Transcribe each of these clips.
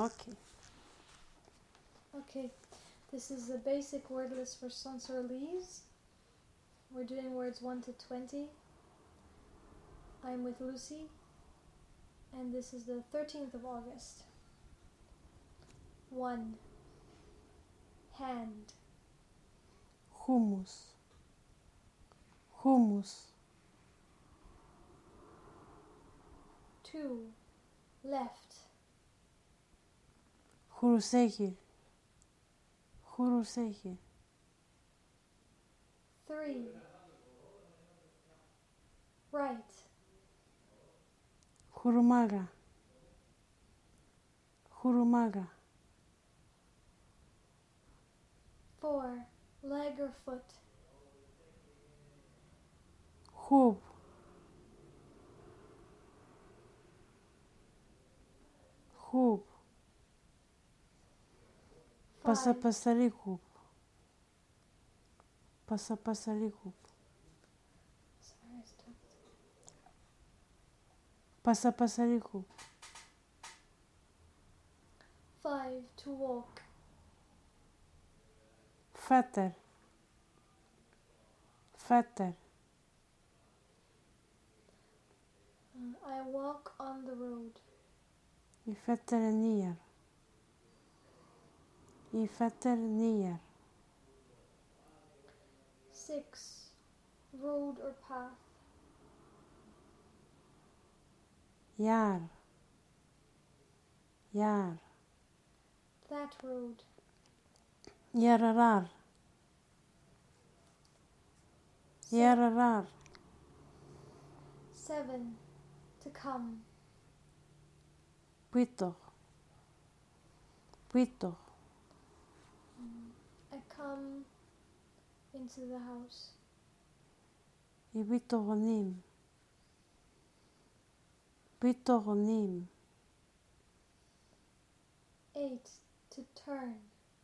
Okay. Okay, this is the basic word list for Sansorlese. We're doing words 1 to 20. I'm with Lucy, and this is the 13th of August. 1. Hand. Hummus. Hummus. 2. Left. Χουρουσέχη. Χουρουσέχη. 3. Right. Χουρουμάγα. Χουρουμάγα. 4. Leg or foot. Χουπ. Χουπ. 5. Πασαπασαρίκουπ. Πασαπασαρίκουπ. Sorry, I stopped. Πασαπασαρίκουπ. 5. To walk. Φάτερ. Φάτερ. I walk on the road. Η φάτερ νίαρ. Η φάτερ νίαρ. 6. Road or path. Γιάρ. Γιάρ. That road. Γιαραράρ. Γιαραράρ. 7. To come. Πίτο. Πίτο. I come into the house. Η πίτο γονίμ. Πίτο γονίμ. 8. To turn.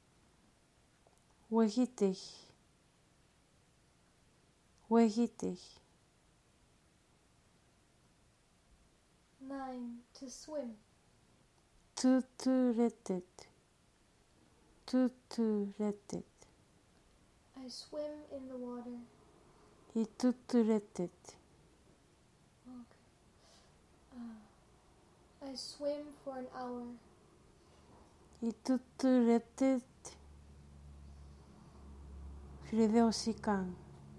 Βογίτιχ. Βογίτιχ. 9. To swim. Τούτουρέτετ. Τούτουρέτετ. I swim in the water. Η τούτουρέτετ. Okay. I swim for an hour. Η τούτουρέτετ. Φρυδεωσικάν.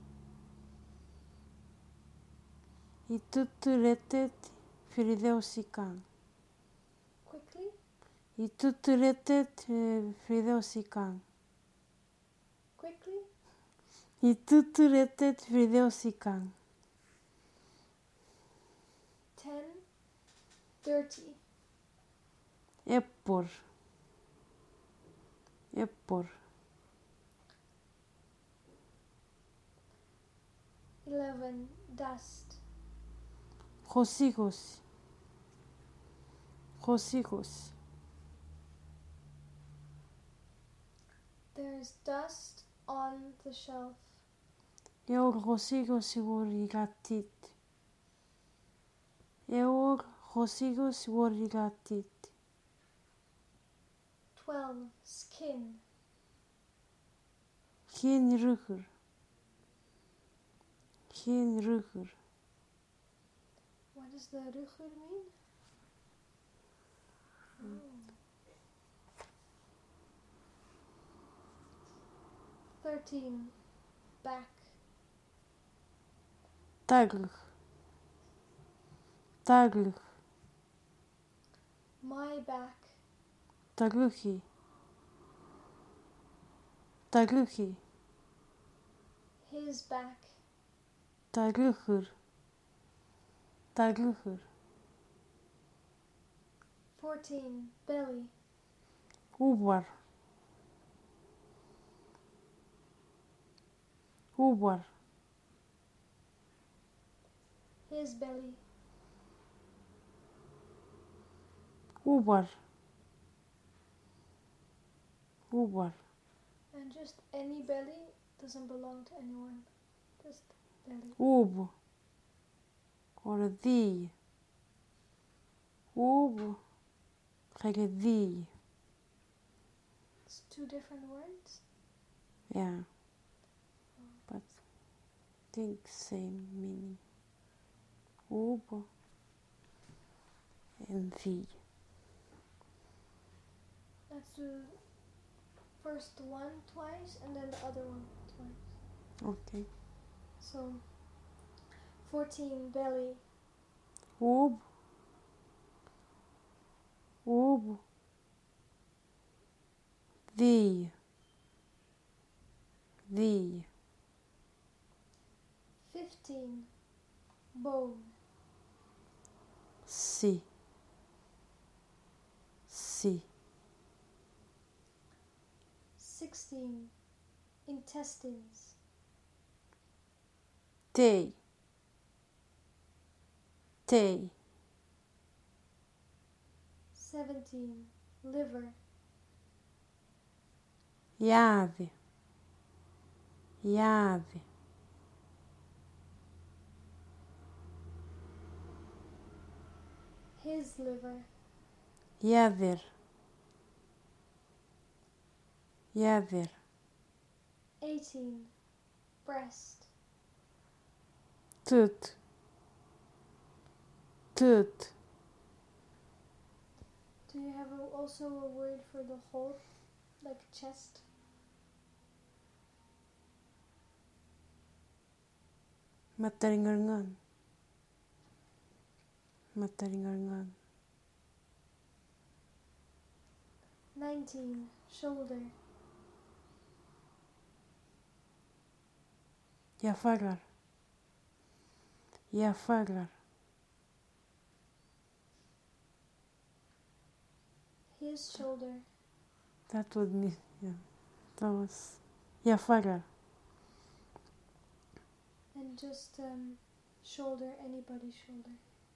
Η τούτουρέτετ. Φρυδεωσικάν. Quickly. Η τούτουρέτετ. Φρυδεωσικάν. Quickly. Η τούτουρέτετ. Φρυδεωσικάν. 10. Dirty. Έπορ. Έπορ. 11. Dust. Χωσίγωση. Χωσίγωση. There's dust on the shelf. Εωρ χωσίγωση γοριγατίτ. Εωρ χωσίγωση γοριγατίτ. 12. Skin. Χιν ρούχουρ. Χιν ρούχουρ. What does the ruchur mean? Oh. 13. Back. Τάγλουχ. Τάγλουχ. My back. Ταγλούχι. Ταγλούχι. His back. Ταγλούχουρ. Ταγλούχουρ. 14. Belly. Ούβαρ. Ούβαρ. His belly. Ούβαρ. Ούβαρ. And just any belly doesn't belong to anyone. Just belly. Ούβ. Or δι. Ούβ. Gelevi. It's two different words. Yeah. But think same meaning. Ubo and vi. Let's do first one twice and then the other one twice. Okay. So 14 belly. Ubo. Ubo. Vi. Vi. 15 bone. Si. Si. 16 intestines. Tei. Tei. 17 liver. Yave. Yave. His liver. Yaver. Yaver. 18 breast. Tut. Tut. Do you have also a word for the whole, like chest? Mataringarngan. Mataringarngan. 19 shoulder. Yafagar. Yafagar. His shoulder. That would mean, yeah. That was Yafagar. And just shoulder, anybody's shoulder.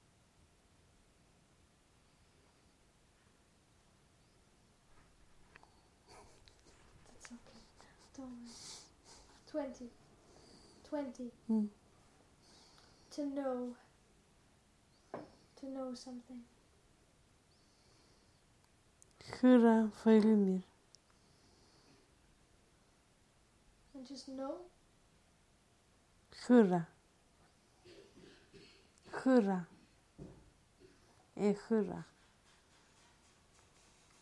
That's okay. Don't worry. 20. 20. Mm. To know. To know something. Hura Failumir. And just know. Hura. Hura. E hura.